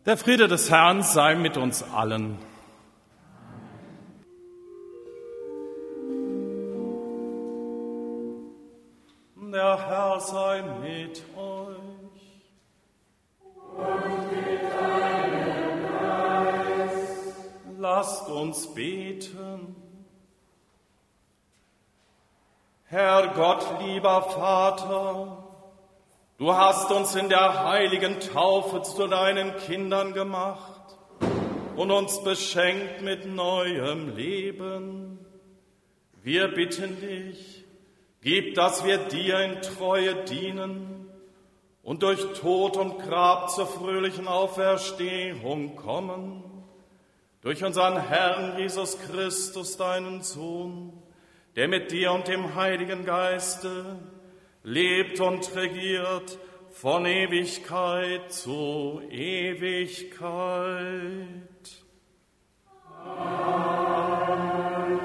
Der Friede des Herrn sei mit uns allen. Der Herr sei mit euch. Und mit deinem Geist. Lasst uns beten. Herr Gott, lieber Vater, du hast uns in der heiligen Taufe zu deinen Kindern gemacht und uns beschenkt mit neuem Leben. Wir bitten dich, gib, dass wir dir in Treue dienen und durch Tod und Grab zur fröhlichen Auferstehung kommen. Durch unseren Herrn Jesus Christus, deinen Sohn, der mit dir und dem Heiligen Geiste lebt und regiert von Ewigkeit zu Ewigkeit. Amen.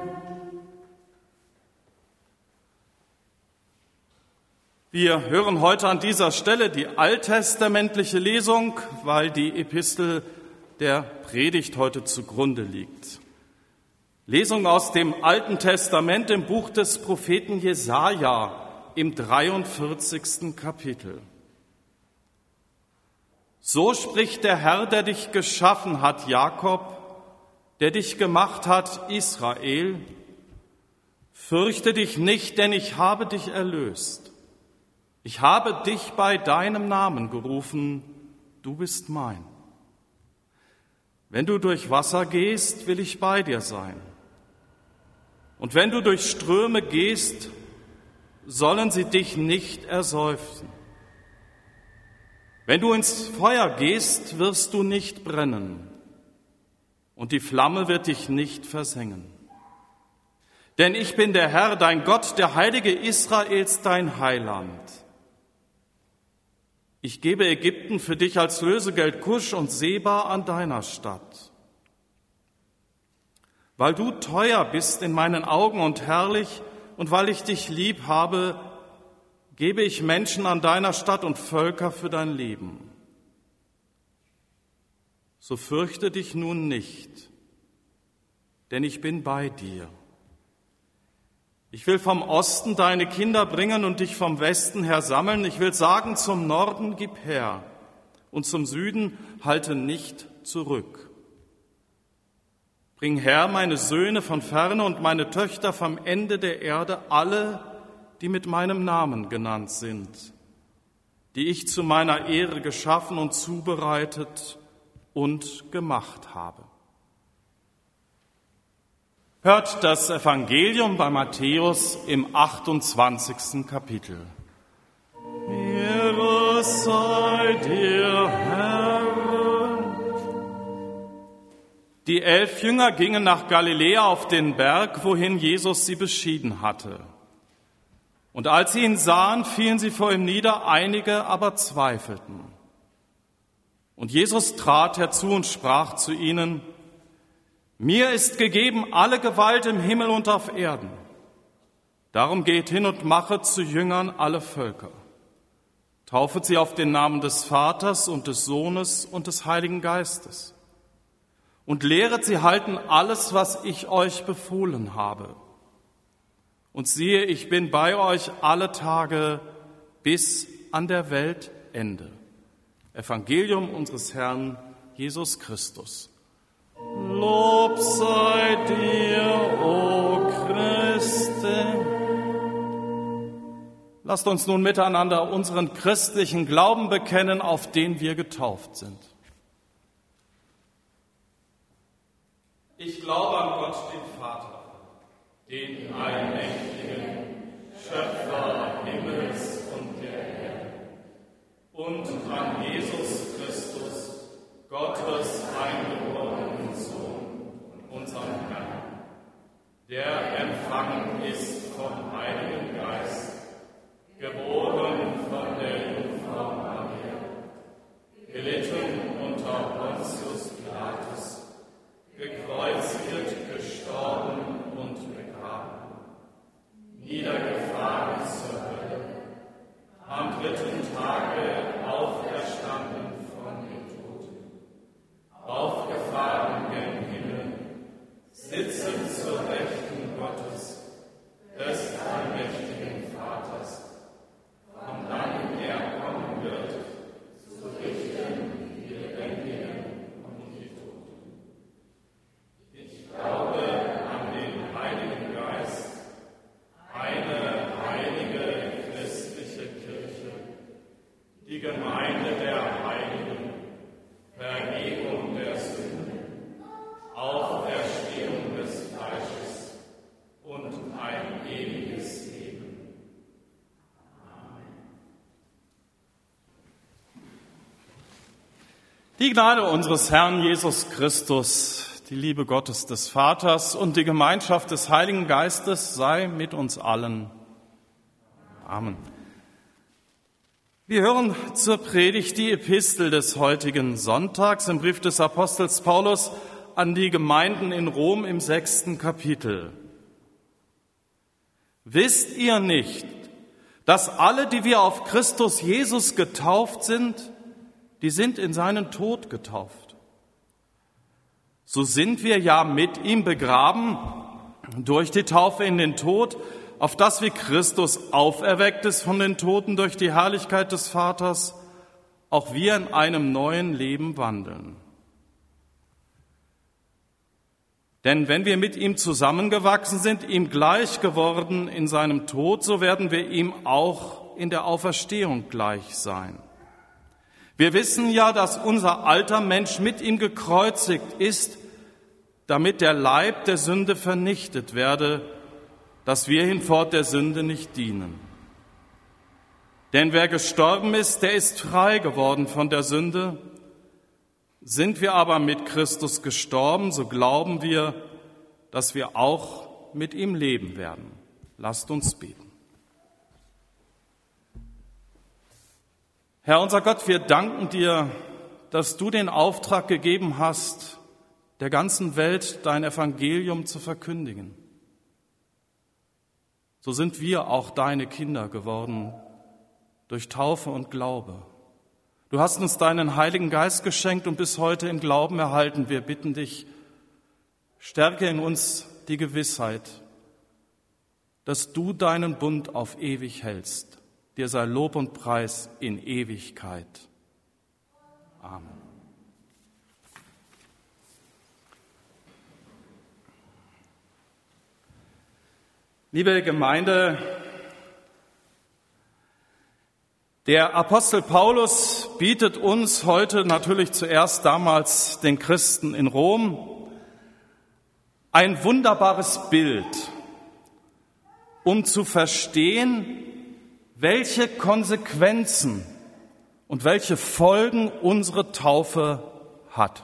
Wir hören heute an dieser Stelle die alttestamentliche Lesung, weil die Epistel der Predigt heute zugrunde liegt. Lesung aus dem Alten Testament im Buch des Propheten Jesaja im 43. Kapitel. So spricht der Herr, der dich geschaffen hat, Jakob, der dich gemacht hat, Israel. Fürchte dich nicht, denn ich habe dich erlöst. Ich habe dich bei deinem Namen gerufen, du bist mein. Wenn du durch Wasser gehst, will ich bei dir sein. Und wenn du durch Ströme gehst, sollen sie dich nicht ersäufen. Wenn du ins Feuer gehst, wirst du nicht brennen, und die Flamme wird dich nicht versengen. Denn ich bin der Herr, dein Gott, der Heilige Israels, dein Heiland. Ich gebe Ägypten für dich als Lösegeld, Kusch und Seba an deiner Stadt. Weil du teuer bist in meinen Augen und herrlich, und weil ich dich lieb habe, gebe ich Menschen an deiner Stadt und Völker für dein Leben. So fürchte dich nun nicht, denn ich bin bei dir. Ich will vom Osten deine Kinder bringen und dich vom Westen her sammeln. Ich will sagen, zum Norden gib her und zum Süden halte nicht zurück. Bring her meine Söhne von ferne und meine Töchter vom Ende der Erde, alle, die mit meinem Namen genannt sind, die ich zu meiner Ehre geschaffen und zubereitet und gemacht habe. Hört das Evangelium bei Matthäus im 28. Kapitel. Ehre sei dir, Herr. Die 11 Jünger gingen nach Galiläa auf den Berg, wohin Jesus sie beschieden hatte. Und als sie ihn sahen, fielen sie vor ihm nieder, einige aber zweifelten. Und Jesus trat herzu und sprach zu ihnen: Mir ist gegeben alle Gewalt im Himmel und auf Erden. Darum geht hin und machet zu Jüngern alle Völker. Taufet sie auf den Namen des Vaters und des Sohnes und des Heiligen Geistes. Und lehret sie halten alles, was ich euch befohlen habe. Und siehe, ich bin bei euch alle Tage bis an der Weltende. Evangelium unseres Herrn Jesus Christus. Lob sei dir, o Christe. Lasst uns nun miteinander unseren christlichen Glauben bekennen, auf den wir getauft sind. Ich glaube an Gott, den Vater, den allmächtigen Schöpfer Himmels und der Erde, und an Jesus Christus, Gottes eingeborenen Sohn, unseren Herrn, der empfangen ist vom Heiligen Geist, geboren von der Jungfrau Maria, gelitten unter Pontius Pilatus, gekreuzigt, gestorben und begraben, niedergefahren zur Hölle, am 3. Tage auferstanden von den Toten, Die Gnade unseres Herrn Jesus Christus, die Liebe Gottes des Vaters und die Gemeinschaft des Heiligen Geistes sei mit uns allen. Amen. Wir hören zur Predigt die Epistel des heutigen Sonntags im Brief des Apostels Paulus an die Gemeinden in Rom im 6. Kapitel. Wisst ihr nicht, dass alle, die wir auf Christus Jesus getauft sind, die sind in seinen Tod getauft? So sind wir ja mit ihm begraben durch die Taufe in den Tod, auf dass wie Christus auferweckt ist von den Toten durch die Herrlichkeit des Vaters, auch wir in einem neuen Leben wandeln. Denn wenn wir mit ihm zusammengewachsen sind, ihm gleich geworden in seinem Tod, so werden wir ihm auch in der Auferstehung gleich sein. Wir wissen ja, dass unser alter Mensch mit ihm gekreuzigt ist, damit der Leib der Sünde vernichtet werde, dass wir hinfort der Sünde nicht dienen. Denn wer gestorben ist, der ist frei geworden von der Sünde. Sind wir aber mit Christus gestorben, so glauben wir, dass wir auch mit ihm leben werden. Lasst uns beten. Herr unser Gott, wir danken dir, dass du den Auftrag gegeben hast, der ganzen Welt dein Evangelium zu verkündigen. So sind wir auch deine Kinder geworden durch Taufe und Glaube. Du hast uns deinen Heiligen Geist geschenkt und bis heute im Glauben erhalten. Wir bitten dich, stärke in uns die Gewissheit, dass du deinen Bund auf ewig hältst. Dir sei Lob und Preis in Ewigkeit. Amen. Liebe Gemeinde, der Apostel Paulus bietet uns heute natürlich zuerst damals den Christen in Rom ein wunderbares Bild, um zu verstehen, welche Konsequenzen und welche Folgen unsere Taufe hat.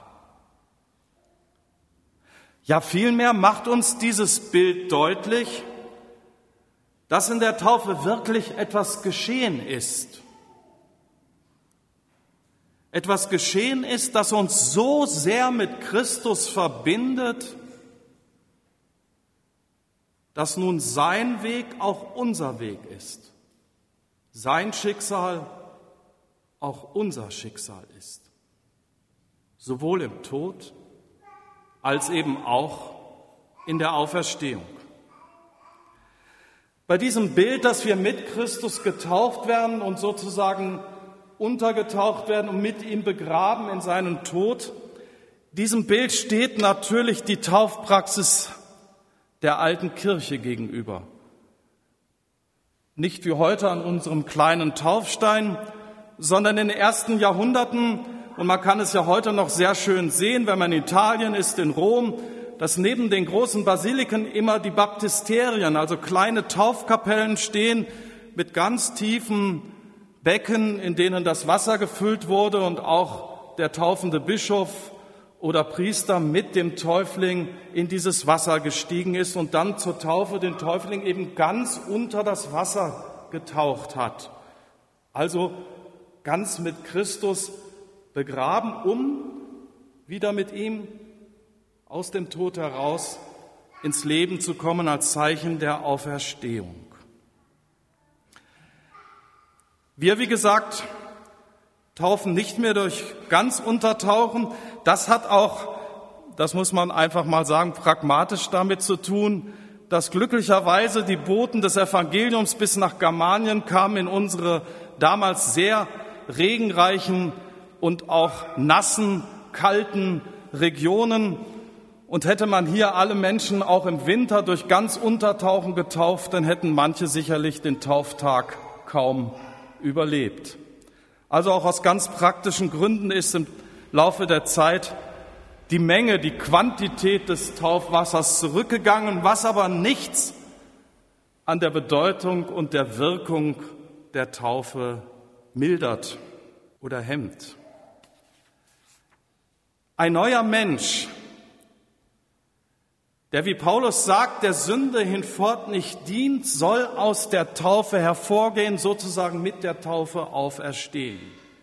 Ja, vielmehr macht uns dieses Bild deutlich, dass in der Taufe wirklich etwas geschehen ist. Etwas geschehen ist, das uns so sehr mit Christus verbindet, dass nun sein Weg auch unser Weg ist. Sein Schicksal auch unser Schicksal ist. Sowohl im Tod als eben auch in der Auferstehung. Bei diesem Bild, dass wir mit Christus getauft werden und sozusagen untergetaucht werden und mit ihm begraben in seinen Tod, diesem Bild steht natürlich die Taufpraxis der alten Kirche gegenüber. Nicht wie heute an unserem kleinen Taufstein, sondern in den ersten Jahrhunderten, und man kann es ja heute noch sehr schön sehen, wenn man in Italien ist, in Rom, dass neben den großen Basiliken immer die Baptisterien, also kleine Taufkapellen stehen mit ganz tiefen Becken, in denen das Wasser gefüllt wurde und auch der taufende Bischof oder Priester mit dem Täufling in dieses Wasser gestiegen ist und dann zur Taufe den Täufling eben ganz unter das Wasser getaucht hat. Also ganz mit Christus begraben, um wieder mit ihm aus dem Tod heraus ins Leben zu kommen als Zeichen der Auferstehung. Wir, wie gesagt, taufen nicht mehr durch ganz Untertauchen. Das hat auch, das muss man einfach mal sagen, pragmatisch damit zu tun, dass glücklicherweise die Boten des Evangeliums bis nach Germanien kamen in unsere damals sehr regenreichen und auch nassen, kalten Regionen. Und hätte man hier alle Menschen auch im Winter durch ganz Untertauchen getauft, dann hätten manche sicherlich den Tauftag kaum überlebt. Also auch aus ganz praktischen Gründen ist im Laufe der Zeit die Menge, die Quantität des Taufwassers zurückgegangen, was aber nichts an der Bedeutung und der Wirkung der Taufe mildert oder hemmt. Ein neuer Mensch, der, wie Paulus sagt, der Sünde hinfort nicht dient, soll aus der Taufe hervorgehen, sozusagen mit der Taufe auferstehen.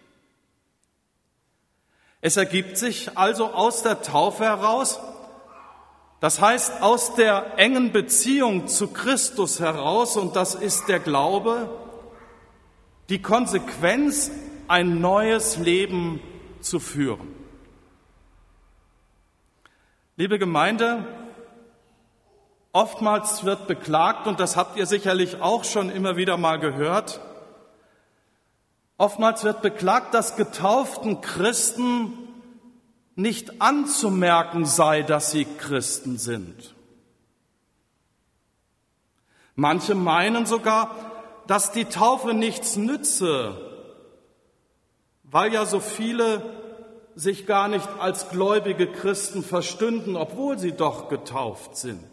Es ergibt sich also aus der Taufe heraus, das heißt aus der engen Beziehung zu Christus heraus, und das ist der Glaube, die Konsequenz, ein neues Leben zu führen. Liebe Gemeinde, oftmals wird beklagt, und das habt ihr sicherlich auch schon immer wieder mal gehört, oftmals wird beklagt, dass getauften Christen nicht anzumerken sei, dass sie Christen sind. Manche meinen sogar, dass die Taufe nichts nütze, weil ja so viele sich gar nicht als gläubige Christen verstünden, obwohl sie doch getauft sind.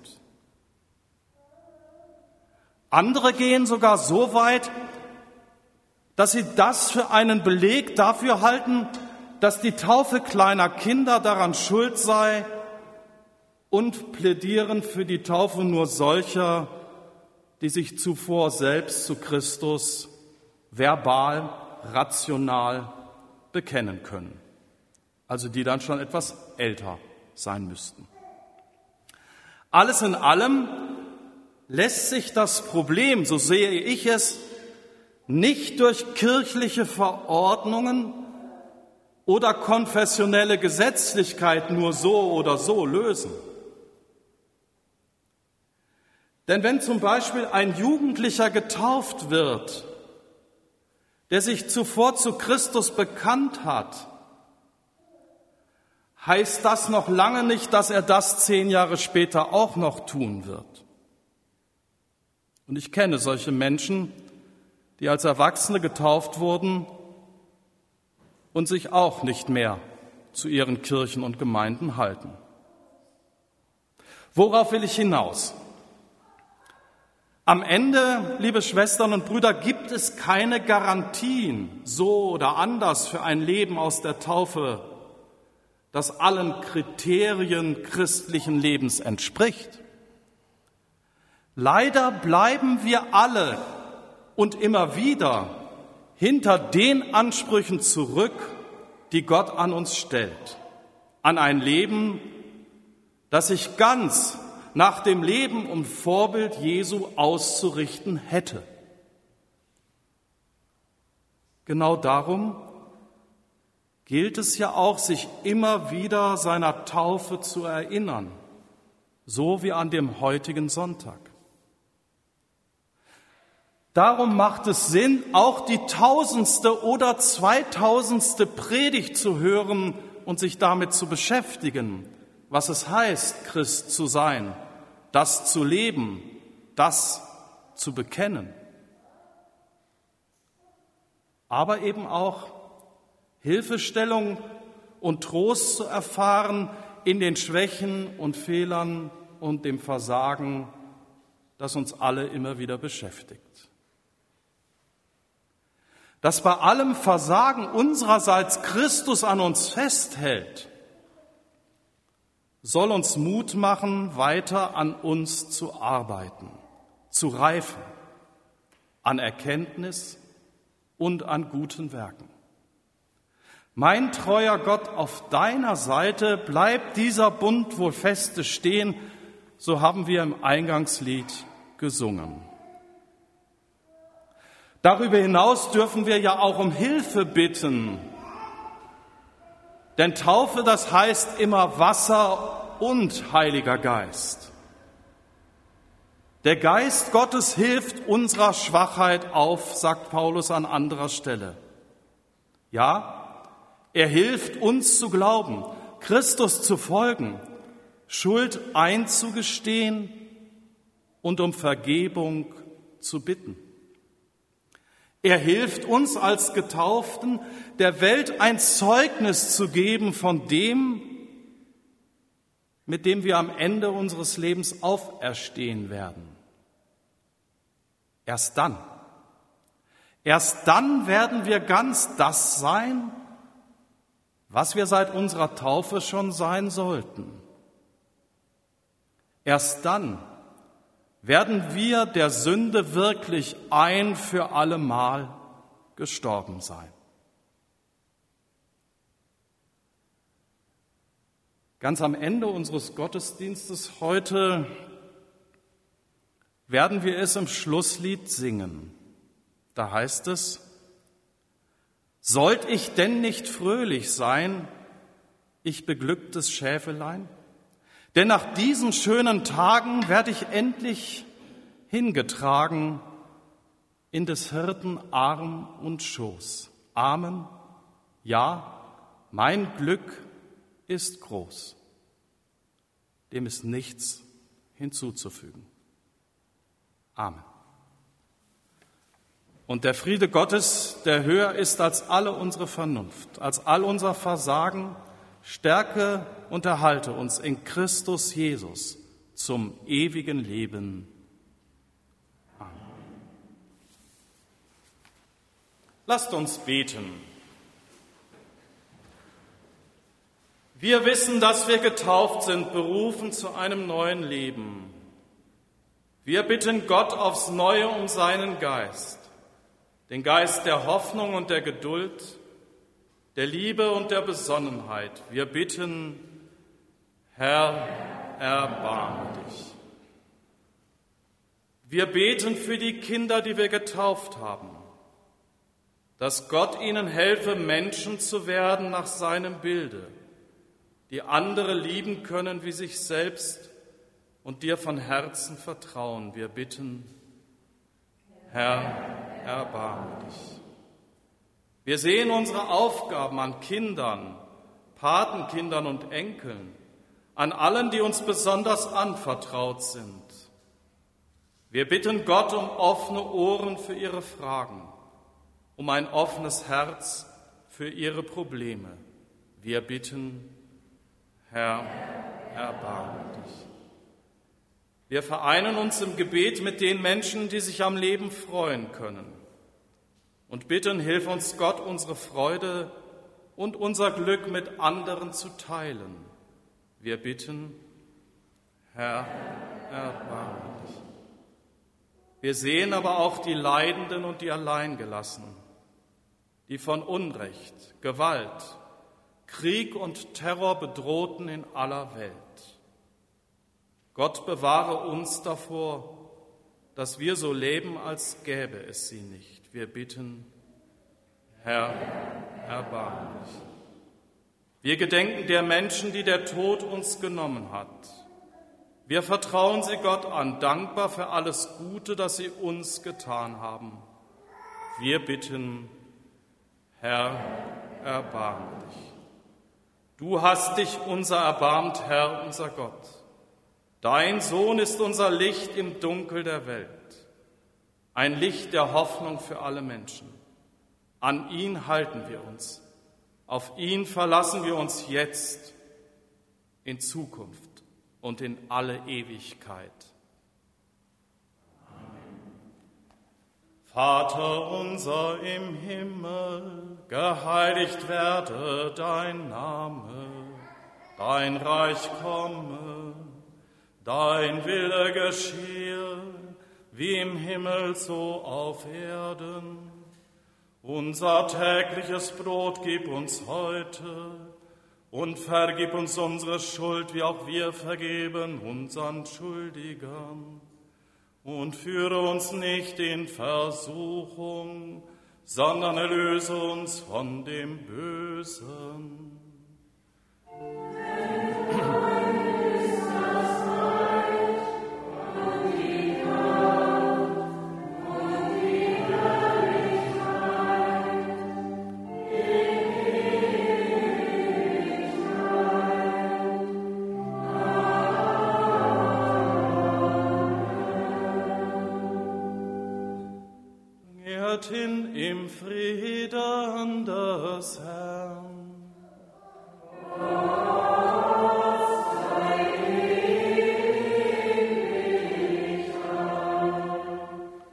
Andere gehen sogar so weit, dass sie das für einen Beleg dafür halten, dass die Taufe kleiner Kinder daran schuld sei, und plädieren für die Taufe nur solcher, die sich zuvor selbst zu Christus verbal, rational bekennen können. Also die dann schon etwas älter sein müssten. Alles in allem lässt sich das Problem, so sehe ich es, nicht durch kirchliche Verordnungen oder konfessionelle Gesetzlichkeit nur so oder so lösen. Denn wenn zum Beispiel ein Jugendlicher getauft wird, der sich zuvor zu Christus bekannt hat, heißt das noch lange nicht, dass er das 10 Jahre später auch noch tun wird. Und ich kenne solche Menschen, die als Erwachsene getauft wurden und sich auch nicht mehr zu ihren Kirchen und Gemeinden halten. Worauf will ich hinaus? Am Ende, liebe Schwestern und Brüder, gibt es keine Garantien, so oder anders, für ein Leben aus der Taufe, das allen Kriterien christlichen Lebens entspricht. Leider bleiben wir alle und immer wieder hinter den Ansprüchen zurück, die Gott an uns stellt, an ein Leben, das sich ganz nach dem Leben und Vorbild Jesu auszurichten hätte. Genau darum gilt es ja auch, sich immer wieder seiner Taufe zu erinnern, so wie an dem heutigen Sonntag. Darum macht es Sinn, auch die 1000. oder 2000. Predigt zu hören und sich damit zu beschäftigen, was es heißt, Christ zu sein, das zu leben, das zu bekennen. Aber eben auch Hilfestellung und Trost zu erfahren in den Schwächen und Fehlern und dem Versagen, das uns alle immer wieder beschäftigt. Dass bei allem Versagen unsererseits Christus an uns festhält, soll uns Mut machen, weiter an uns zu arbeiten, zu reifen, an Erkenntnis und an guten Werken. Mein treuer Gott, auf deiner Seite bleibt dieser Bund wohl feste stehen, so haben wir im Eingangslied gesungen. Darüber hinaus dürfen wir ja auch um Hilfe bitten. Denn Taufe, das heißt immer Wasser und Heiliger Geist. Der Geist Gottes hilft unserer Schwachheit auf, sagt Paulus an anderer Stelle. Ja, er hilft uns zu glauben, Christus zu folgen, Schuld einzugestehen und um Vergebung zu bitten. Er hilft uns als Getauften, der Welt ein Zeugnis zu geben von dem, mit dem wir am Ende unseres Lebens auferstehen werden. Erst dann werden wir ganz das sein, was wir seit unserer Taufe schon sein sollten. Erst dann werden wir der Sünde wirklich ein für alle Mal gestorben sein. Ganz am Ende unseres Gottesdienstes heute werden wir es im Schlusslied singen. Da heißt es: Sollt ich denn nicht fröhlich sein, ich beglücktes Schäfelein? Denn nach diesen schönen Tagen werde ich endlich hingetragen in des Hirten Arm und Schoß. Amen. Ja, mein Glück ist groß. Dem ist nichts hinzuzufügen. Amen. Und der Friede Gottes, der höher ist als alle unsere Vernunft, als all unser Versagen, stärke und erhalte uns in Christus Jesus zum ewigen Leben. Amen. Lasst uns beten. Wir wissen, dass wir getauft sind, berufen zu einem neuen Leben. Wir bitten Gott aufs Neue um seinen Geist, den Geist der Hoffnung und der Geduld, der Liebe und der Besonnenheit. Wir bitten, Herr, erbarme dich. Wir beten für die Kinder, die wir getauft haben, dass Gott ihnen helfe, Menschen zu werden nach seinem Bilde, die andere lieben können wie sich selbst und dir von Herzen vertrauen. Wir bitten, Herr, erbarme dich. Wir sehen unsere Aufgaben an Kindern, Patenkindern und Enkeln, an allen, die uns besonders anvertraut sind. Wir bitten Gott um offene Ohren für ihre Fragen, um ein offenes Herz für ihre Probleme. Wir bitten, Herr, erbarme dich. Wir vereinen uns im Gebet mit den Menschen, die sich am Leben freuen können, und bitten, hilf uns Gott, unsere Freude und unser Glück mit anderen zu teilen. Wir bitten, Herr, erbarme dich. Wir sehen aber auch die Leidenden und die Alleingelassenen, die von Unrecht, Gewalt, Krieg und Terror bedrohten in aller Welt. Gott bewahre uns davor, dass wir so leben, als gäbe es sie nicht. Wir bitten, Herr, erbarme dich. Wir gedenken der Menschen, die der Tod uns genommen hat. Wir vertrauen sie Gott an, dankbar für alles Gute, das sie uns getan haben. Wir bitten, Herr, erbarme dich. Du hast dich unser erbarmt, Herr, unser Gott. Dein Sohn ist unser Licht im Dunkel der Welt, ein Licht der Hoffnung für alle Menschen. An ihn halten wir uns, auf ihn verlassen wir uns jetzt, in Zukunft und in alle Ewigkeit. Amen. Vater unser im Himmel, geheiligt werde dein Name, dein Reich komme, dein Wille geschehe, wie im Himmel so auf Erden. Unser tägliches Brot gib uns heute und vergib uns unsere Schuld, wie auch wir vergeben unseren Schuldigern. Und führe uns nicht in Versuchung, sondern erlöse uns von dem Bösen. Hin im Frieden des Herrn.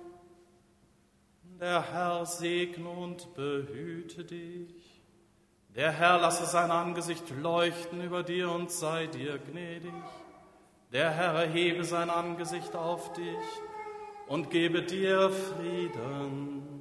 Der Herr segne und behüte dich. Der Herr lasse sein Angesicht leuchten über dir und sei dir gnädig. Der Herr erhebe sein Angesicht auf dich und gebe dir Frieden.